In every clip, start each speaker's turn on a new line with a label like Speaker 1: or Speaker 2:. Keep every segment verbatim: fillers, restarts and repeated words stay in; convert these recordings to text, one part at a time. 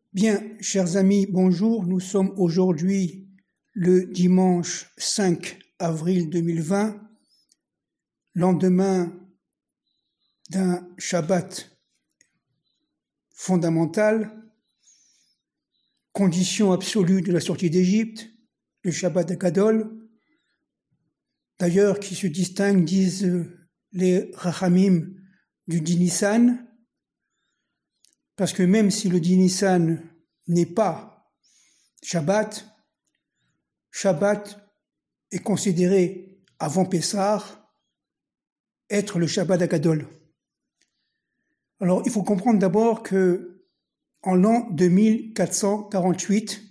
Speaker 1: Bien, chers amis, bonjour. Nous sommes aujourd'hui le dimanche cinq avril deux mille vingt, lendemain d'un Shabbat fondamental, condition absolue de la sortie d'Égypte, le Shabbat Gadol, d'ailleurs qui se distingue, disent les Rachamim, du Di Nissan, parce que même si le Di Nissan n'est pas Shabbat, Shabbat est considéré avant Pessah être le Shabbat Gadol. Alors il faut comprendre d'abord que en l'an deux mille quatre cent quarante-huit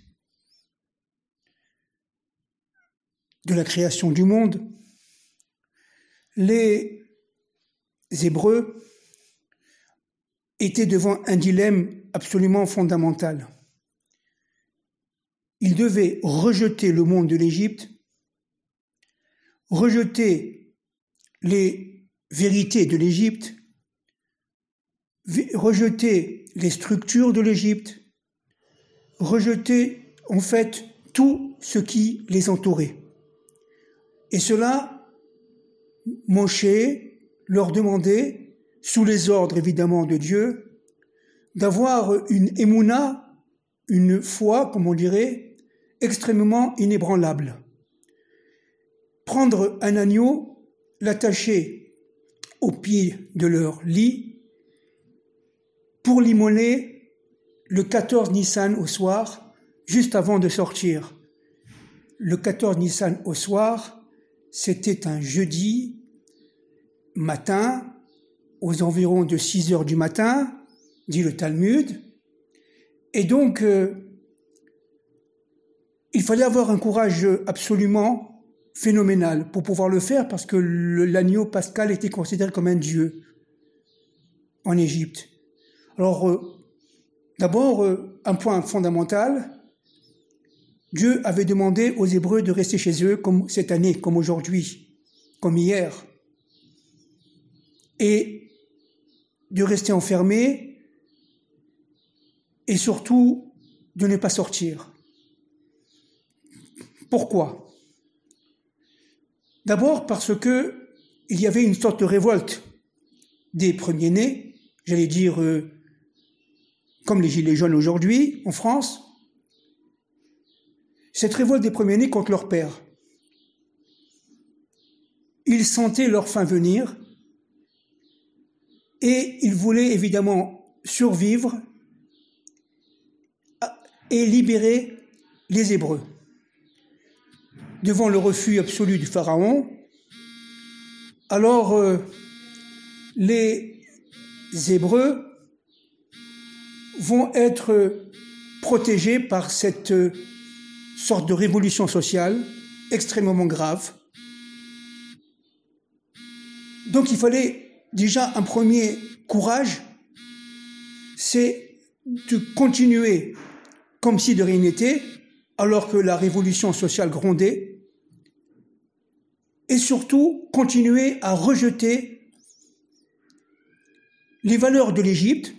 Speaker 1: de la création du monde, les Hébreux étaient devant un dilemme absolument fondamental. Ils devaient rejeter le monde de l'Égypte, rejeter les vérités de l'Égypte, rejeter les structures de l'Égypte, rejeter en fait tout ce qui les entourait. Et cela, Moshe leur demandait, sous les ordres évidemment de Dieu, d'avoir une émouna, une foi, comme on dirait, extrêmement inébranlable. Prendre un agneau, l'attacher au pied de leur lit, pour l'immoler le quatorze Nissan au soir, juste avant de sortir. Le quatorze Nissan au soir, c'était un jeudi matin, aux environs de six heures du matin, dit le Talmud. Et donc, euh, il fallait avoir un courage absolument phénoménal pour pouvoir le faire, parce que le, l'agneau pascal était considéré comme un dieu en Égypte. Alors, euh, d'abord, euh, un point fondamental, Dieu avait demandé aux Hébreux de rester chez eux comme cette année, comme aujourd'hui, comme hier, et de rester enfermés et surtout de ne pas sortir. Pourquoi ? D'abord parce que il y avait une sorte de révolte des premiers-nés, j'allais dire euh, comme les gilets jaunes aujourd'hui en France, cette révolte des premiers-nés contre leur père. Ils sentaient leur fin venir et ils voulaient évidemment survivre et libérer les Hébreux. Devant le refus absolu du Pharaon, alors euh, les Hébreux vont être protégés par cette euh, sorte de révolution sociale extrêmement grave. Donc il fallait déjà un premier courage, c'est de continuer comme si de rien n'était, alors que la révolution sociale grondait, et surtout continuer à rejeter les valeurs de l'Égypte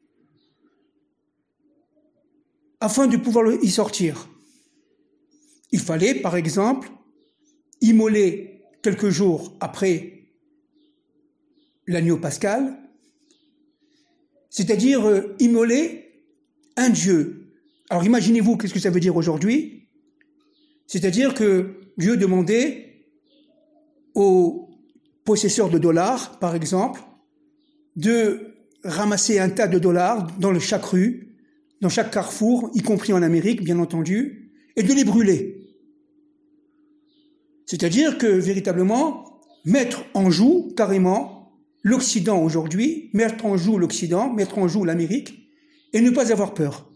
Speaker 1: afin de pouvoir y sortir. Il fallait, par exemple, immoler quelques jours après l'agneau pascal, c'est-à-dire euh, immoler un dieu. Alors imaginez-vous qu'est-ce que ça veut dire aujourd'hui, c'est-à-dire que Dieu demandait aux possesseurs de dollars, par exemple, de ramasser un tas de dollars dans chaque rue, dans chaque carrefour, y compris en Amérique, bien entendu, et de les brûler. C'est-à-dire que, véritablement, mettre en joue, carrément, l'Occident aujourd'hui, mettre en joue l'Occident, mettre en joue l'Amérique, et ne pas avoir peur.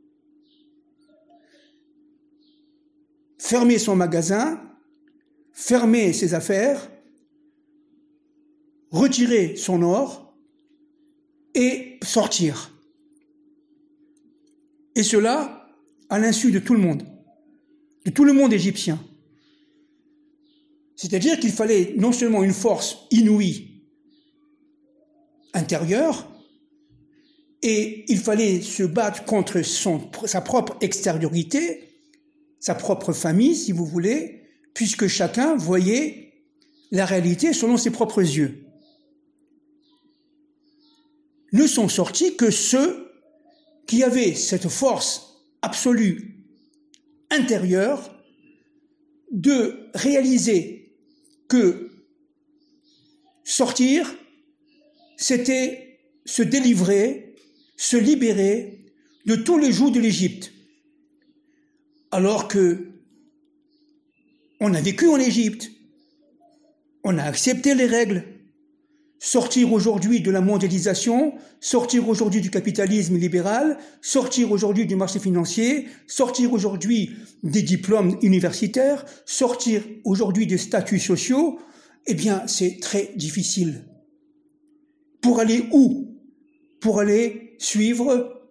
Speaker 1: Fermer son magasin, fermer ses affaires, retirer son or et sortir. Et cela à l'insu de tout le monde, de tout le monde égyptien. C'est-à-dire qu'il fallait non seulement une force inouïe intérieure, et il fallait se battre contre son, sa propre extériorité, sa propre famille, si vous voulez, puisque chacun voyait la réalité selon ses propres yeux. Ne sont sortis que ceux qui avaient cette force absolue intérieure de réaliser que sortir, c'était se délivrer, se libérer de tous les jougs de l'Égypte. Alors que on a vécu en Égypte, on a accepté les règles. Sortir aujourd'hui de la mondialisation, sortir aujourd'hui du capitalisme libéral, sortir aujourd'hui du marché financier, sortir aujourd'hui des diplômes universitaires, sortir aujourd'hui des statuts sociaux, eh bien, c'est très difficile. Pour aller où? Pour aller suivre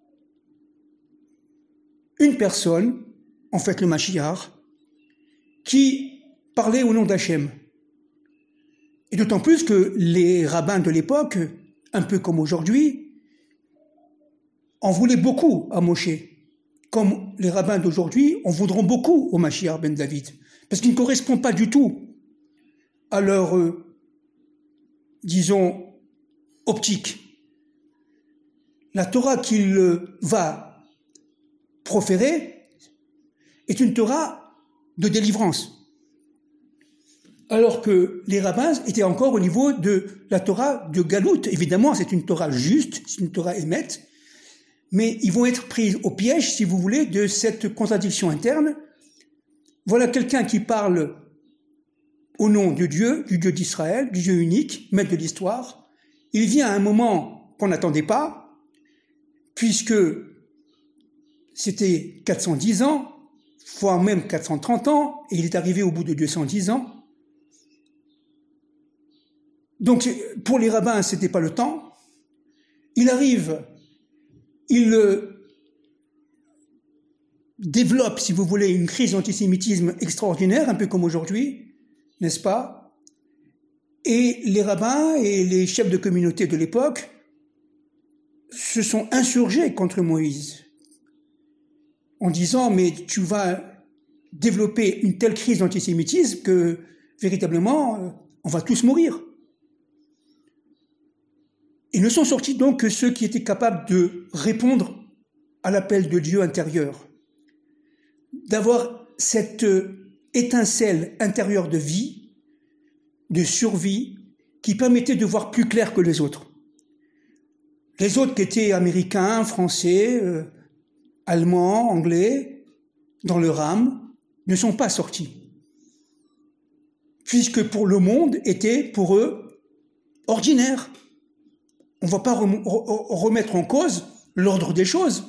Speaker 1: une personne, en fait le Mashiach, qui parlait au nom d'Hachem. Et d'autant plus que les rabbins de l'époque, un peu comme aujourd'hui, en voulaient beaucoup à Moshe, comme les rabbins d'aujourd'hui en voudront beaucoup au Mashiach ben David, parce qu'il ne correspond pas du tout à leur, euh, disons, optique. La Torah qu'il euh, va proférer est une Torah de délivrance. Alors que les rabbins étaient encore au niveau de la Torah de Galout. Évidemment, c'est une Torah juste, c'est une Torah émette, mais ils vont être pris au piège, si vous voulez, de cette contradiction interne. Voilà quelqu'un qui parle au nom de Dieu, du Dieu d'Israël, du Dieu unique, maître de l'histoire. Il vient à un moment qu'on n'attendait pas, puisque c'était quatre cent dix ans, voire même quatre cent trente ans, et il est arrivé au bout de deux cent dix ans. Donc, pour les rabbins, c'était pas le temps. Il arrive, il euh, développe, si vous voulez, une crise d'antisémitisme extraordinaire, un peu comme aujourd'hui, n'est-ce pas? Et les rabbins et les chefs de communauté de l'époque se sont insurgés contre Moïse, en disant, mais tu vas développer une telle crise d'antisémitisme que, véritablement, on va tous mourir. Et ne sont sortis donc que ceux qui étaient capables de répondre à l'appel de Dieu intérieur, d'avoir cette étincelle intérieure de vie, de survie, qui permettait de voir plus clair que les autres. Les autres qui étaient américains, français, euh, allemands, anglais, dans leur âme, ne sont pas sortis. Puisque pour le monde était pour eux ordinaire. On ne va pas remettre en cause l'ordre des choses.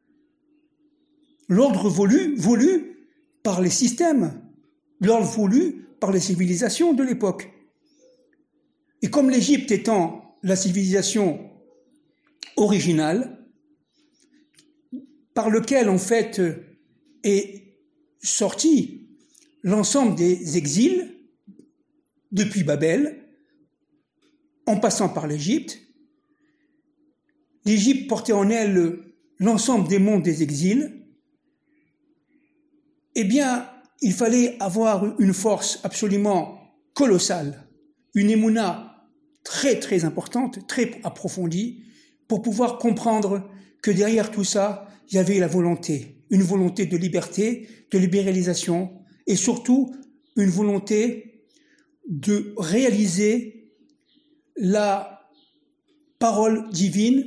Speaker 1: L'ordre voulu, voulu par les systèmes, l'ordre voulu par les civilisations de l'époque. Et comme l'Égypte étant la civilisation originale, par lequel en fait est sorti l'ensemble des exils depuis Babel, en passant par l'Égypte, l'Égypte portait en elle l'ensemble des mondes des exils, eh bien, il fallait avoir une force absolument colossale, une émouna très très importante, très approfondie, pour pouvoir comprendre que derrière tout ça, il y avait la volonté, une volonté de liberté, de libéralisation, et surtout une volonté de réaliser la parole divine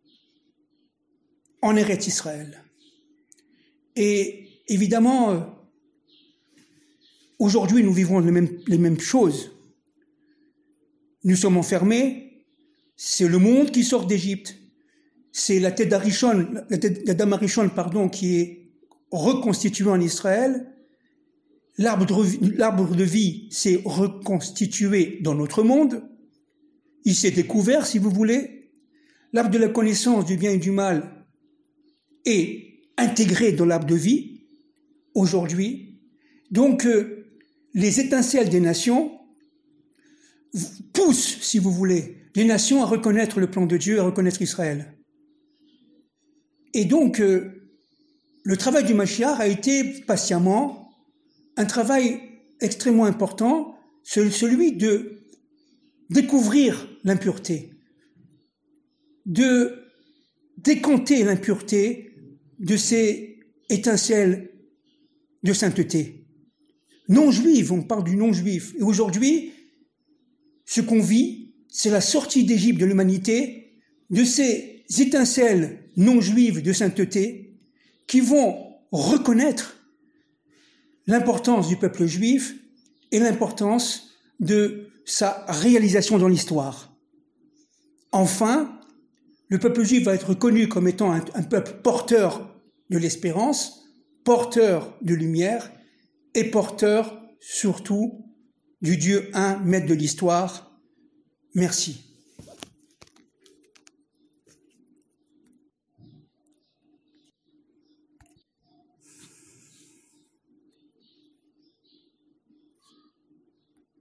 Speaker 1: en Eretz Israël. Et évidemment, euh, aujourd'hui, nous vivons les mêmes, les mêmes choses. Nous sommes enfermés, c'est le monde qui sort d'Égypte, c'est la tête d'Arishon, la tête d'Adam Arishon, pardon, qui est reconstituée en Israël. L'arbre de, l'arbre de vie s'est reconstitué dans notre monde. Il s'est découvert, si vous voulez. L'arbre de la connaissance du bien et du mal est intégré dans l'arbre de vie, aujourd'hui. Donc, euh, les étincelles des nations poussent, si vous voulez, les nations à reconnaître le plan de Dieu, à reconnaître Israël. Et donc, euh, le travail du Mashiach a été patiemment un travail extrêmement important, celui de découvrir l'impureté, de décompter l'impureté de ces étincelles de sainteté. Non-juive, on parle du non-juif. Et aujourd'hui, ce qu'on vit, c'est la sortie d'Égypte de l'humanité, de ces étincelles non-juives de sainteté qui vont reconnaître l'importance du peuple juif et l'importance de sa réalisation dans l'histoire. Enfin, le peuple juif va être reconnu comme étant un, un peuple porteur de l'espérance, porteur de lumière et porteur surtout du Dieu un, maître de l'histoire. Merci.